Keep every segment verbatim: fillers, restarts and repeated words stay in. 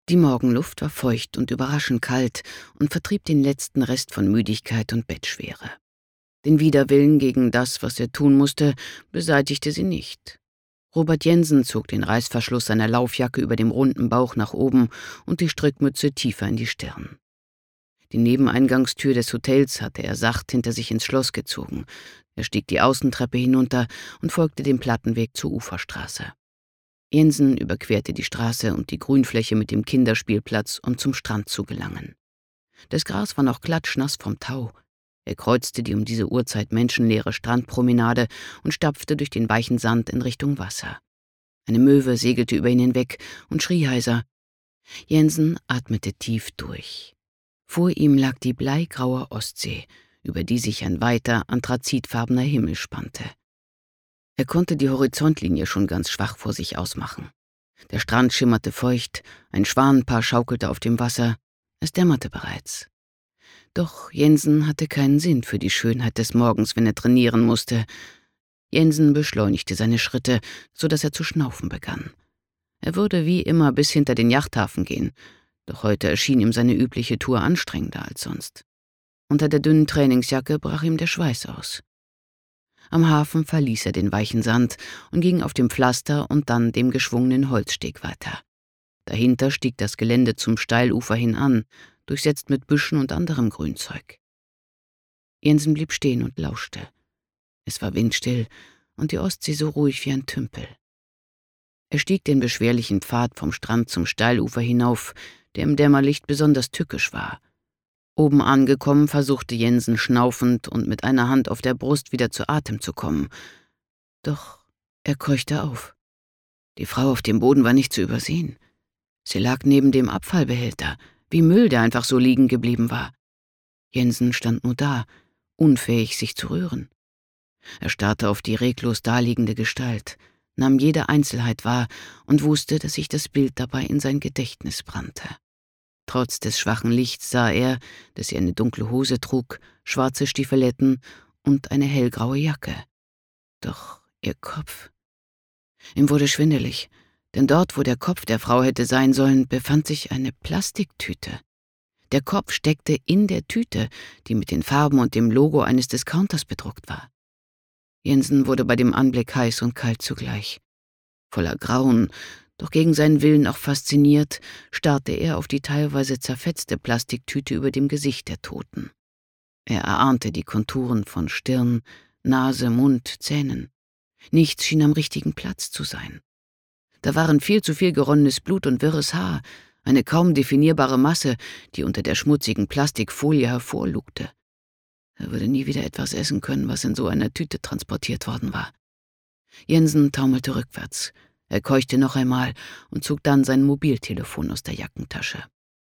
Die Morgenluft war feucht und überraschend kalt und vertrieb den letzten Rest von Müdigkeit und Bettschwere. Den Widerwillen gegen das, was er tun musste, beseitigte sie nicht. Robert Jensen zog den Reißverschluss seiner Laufjacke über dem runden Bauch nach oben und die Strickmütze tiefer in die Stirn. Die Nebeneingangstür des Hotels hatte er sacht hinter sich ins Schloss gezogen. Er stieg die Außentreppe hinunter und folgte dem Plattenweg zur Uferstraße. Jensen überquerte die Straße und die Grünfläche mit dem Kinderspielplatz, um zum Strand zu gelangen. Das Gras war noch klatschnass vom Tau. Er kreuzte die um diese Uhrzeit menschenleere Strandpromenade und stapfte durch den weichen Sand in Richtung Wasser. Eine Möwe segelte über ihn hinweg und schrie heiser. Jensen atmete tief durch. Vor ihm lag die bleigraue Ostsee, über die sich ein weiter, anthrazitfarbener Himmel spannte. Er konnte die Horizontlinie schon ganz schwach vor sich ausmachen. Der Strand schimmerte feucht, ein Schwanenpaar schaukelte auf dem Wasser, es dämmerte bereits. Doch Jensen hatte keinen Sinn für die Schönheit des Morgens, wenn er trainieren musste. Jensen beschleunigte seine Schritte, so dass er zu schnaufen begann. Er würde wie immer bis hinter den Yachthafen gehen, doch heute erschien ihm seine übliche Tour anstrengender als sonst. Unter der dünnen Trainingsjacke brach ihm der Schweiß aus. Am Hafen verließ er den weichen Sand und ging auf dem Pflaster und dann dem geschwungenen Holzsteg weiter. Dahinter stieg das Gelände zum Steilufer hin an, durchsetzt mit Büschen und anderem Grünzeug. Jensen blieb stehen und lauschte. Es war windstill und die Ostsee so ruhig wie ein Tümpel. Er stieg den beschwerlichen Pfad vom Strand zum Steilufer hinauf, der im Dämmerlicht besonders tückisch war. Oben angekommen versuchte Jensen schnaufend und mit einer Hand auf der Brust wieder zu Atem zu kommen. Doch er keuchte auf. Die Frau auf dem Boden war nicht zu übersehen. Sie lag neben dem Abfallbehälter, wie Müll, der einfach so liegen geblieben war. Jensen stand nur da, unfähig, sich zu rühren. Er starrte auf die reglos daliegende Gestalt, nahm jede Einzelheit wahr und wusste, dass sich das Bild dabei in sein Gedächtnis brannte. Trotz des schwachen Lichts sah er, dass sie eine dunkle Hose trug, schwarze Stiefeletten und eine hellgraue Jacke. Doch ihr Kopf... Ihm wurde schwindelig, denn dort, wo der Kopf der Frau hätte sein sollen, befand sich eine Plastiktüte. Der Kopf steckte in der Tüte, die mit den Farben und dem Logo eines Discounters bedruckt war. Jensen wurde bei dem Anblick heiß und kalt zugleich. Voller Grauen, doch gegen seinen Willen auch fasziniert, starrte er auf die teilweise zerfetzte Plastiktüte über dem Gesicht der Toten. Er erahnte die Konturen von Stirn, Nase, Mund, Zähnen. Nichts schien am richtigen Platz zu sein. Da waren viel zu viel geronnenes Blut und wirres Haar, eine kaum definierbare Masse, die unter der schmutzigen Plastikfolie hervorlugte. Er würde nie wieder etwas essen können, was in so einer Tüte transportiert worden war. Jensen taumelte rückwärts. Er keuchte noch einmal und zog dann sein Mobiltelefon aus der Jackentasche.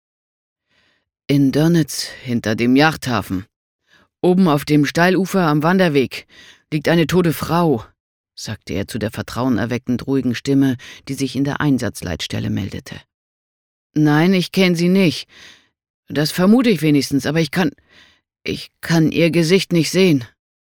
»In Dörnitz, hinter dem Yachthafen, oben auf dem Steilufer am Wanderweg, liegt eine tote Frau«, sagte er zu der vertrauenerweckend ruhigen Stimme, die sich in der Einsatzleitstelle meldete. »Nein, ich kenne sie nicht. Das vermute ich wenigstens, aber ich kann... ich kann ihr Gesicht nicht sehen.«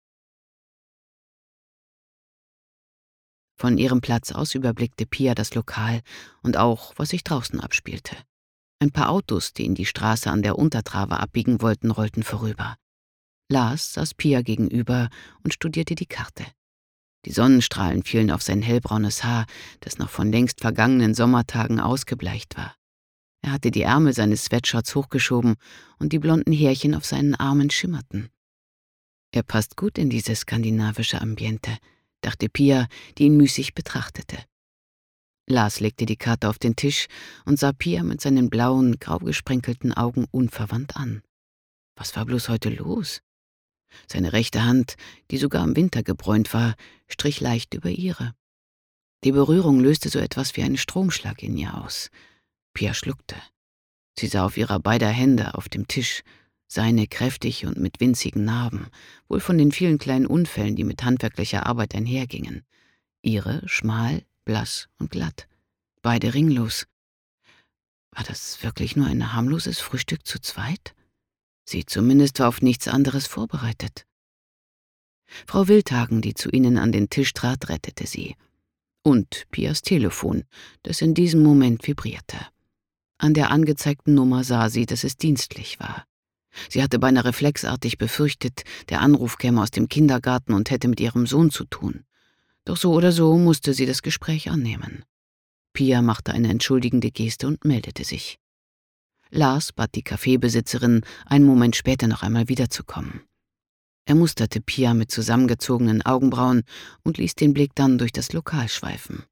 Von ihrem Platz aus überblickte Pia das Lokal und auch, was sich draußen abspielte. Ein paar Autos, die in die Straße an der Untertrave abbiegen wollten, rollten vorüber. Lars saß Pia gegenüber und studierte die Karte. Die Sonnenstrahlen fielen auf sein hellbraunes Haar, das noch von längst vergangenen Sommertagen ausgebleicht war. Er hatte die Ärmel seines Sweatshirts hochgeschoben und die blonden Härchen auf seinen Armen schimmerten. Er passt gut in dieses skandinavische Ambiente, dachte Pia, die ihn müßig betrachtete. Lars legte die Karte auf den Tisch und sah Pia mit seinen blauen, grau gesprenkelten Augen unverwandt an. Was war bloß heute los? Seine rechte Hand, die sogar im Winter gebräunt war, strich leicht über ihre. Die Berührung löste so etwas wie einen Stromschlag in ihr aus. Pia schluckte. Sie sah auf ihrer beider Hände auf dem Tisch, seine kräftig und mit winzigen Narben, wohl von den vielen kleinen Unfällen, die mit handwerklicher Arbeit einhergingen. Ihre schmal, blass und glatt, beide ringlos. War das wirklich nur ein harmloses Frühstück zu zweit? Sie zumindest war auf nichts anderes vorbereitet. Frau Wildhagen, die zu ihnen an den Tisch trat, rettete sie. Und Pias Telefon, das in diesem Moment vibrierte. An der angezeigten Nummer sah sie, dass es dienstlich war. Sie hatte beinahe reflexartig befürchtet, der Anruf käme aus dem Kindergarten und hätte mit ihrem Sohn zu tun. Doch so oder so musste sie das Gespräch annehmen. Pia machte eine entschuldigende Geste und meldete sich. Lars bat die Kaffeebesitzerin, einen Moment später noch einmal wiederzukommen. Er musterte Pia mit zusammengezogenen Augenbrauen und ließ den Blick dann durch das Lokal schweifen.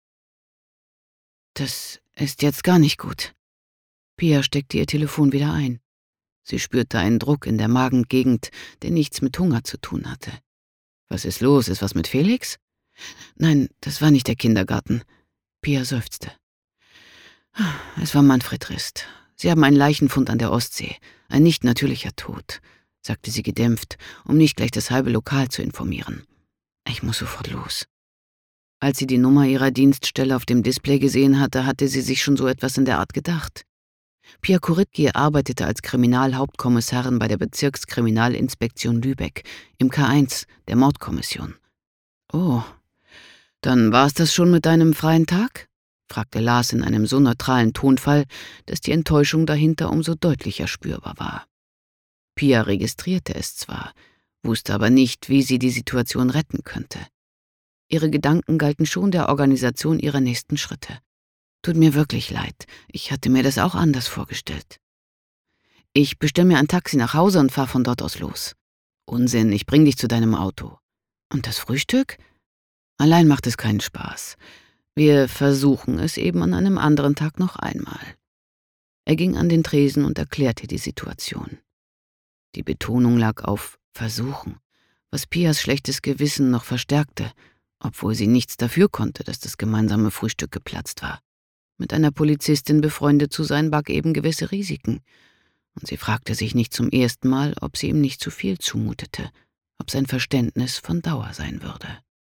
»Das ist jetzt gar nicht gut.« Pia steckte ihr Telefon wieder ein. Sie spürte einen Druck in der Magengegend, der nichts mit Hunger zu tun hatte. »Was ist los? Ist was mit Felix?« »Nein, das war nicht der Kindergarten.« Pia seufzte. »Es war Manfred Rist. Sie haben einen Leichenfund an der Ostsee. Ein nicht natürlicher Tod«, sagte sie gedämpft, um nicht gleich das halbe Lokal zu informieren. »Ich muss sofort los.« Als sie die Nummer ihrer Dienststelle auf dem Display gesehen hatte, hatte sie sich schon so etwas in der Art gedacht. Pia Korytki arbeitete als Kriminalhauptkommissarin bei der Bezirkskriminalinspektion Lübeck im K eins der Mordkommission. »Oh, dann war es das schon mit deinem freien Tag?« fragte Lars in einem so neutralen Tonfall, dass die Enttäuschung dahinter umso deutlicher spürbar war. Pia registrierte es zwar, wusste aber nicht, wie sie die Situation retten könnte. Ihre Gedanken galten schon der Organisation ihrer nächsten Schritte. »Tut mir wirklich leid, ich hatte mir das auch anders vorgestellt. Ich bestelle mir ein Taxi nach Hause und fahre von dort aus los.« »Unsinn, ich bring dich zu deinem Auto.« »Und das Frühstück?« »Allein macht es keinen Spaß. Wir versuchen es eben an einem anderen Tag noch einmal.« Er ging an den Tresen und erklärte die Situation. Die Betonung lag auf »versuchen«, was Pias schlechtes Gewissen noch verstärkte, obwohl sie nichts dafür konnte, dass das gemeinsame Frühstück geplatzt war. Mit einer Polizistin befreundet zu sein, barg eben gewisse Risiken. Und sie fragte sich nicht zum ersten Mal, ob sie ihm nicht zu viel zumutete, ob sein Verständnis von Dauer sein würde.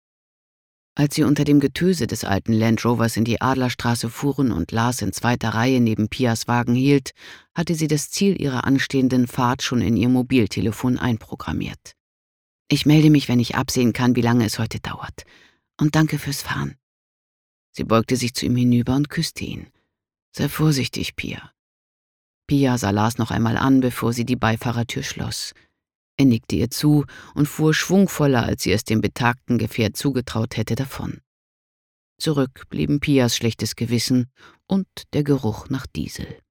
Als sie unter dem Getöse des alten Land Rovers in die Adlerstraße fuhren und Lars in zweiter Reihe neben Pias Wagen hielt, hatte sie das Ziel ihrer anstehenden Fahrt schon in ihr Mobiltelefon einprogrammiert. »Ich melde mich, wenn ich absehen kann, wie lange es heute dauert. Und danke fürs Fahren.« Sie beugte sich zu ihm hinüber und küsste ihn. »Sei vorsichtig, Pia.« Pia sah Lars noch einmal an, bevor sie die Beifahrertür schloss. Er nickte ihr zu und fuhr schwungvoller, als sie es dem betagten Gefährt zugetraut hätte, davon. Zurück blieben Pias schlechtes Gewissen und der Geruch nach Diesel.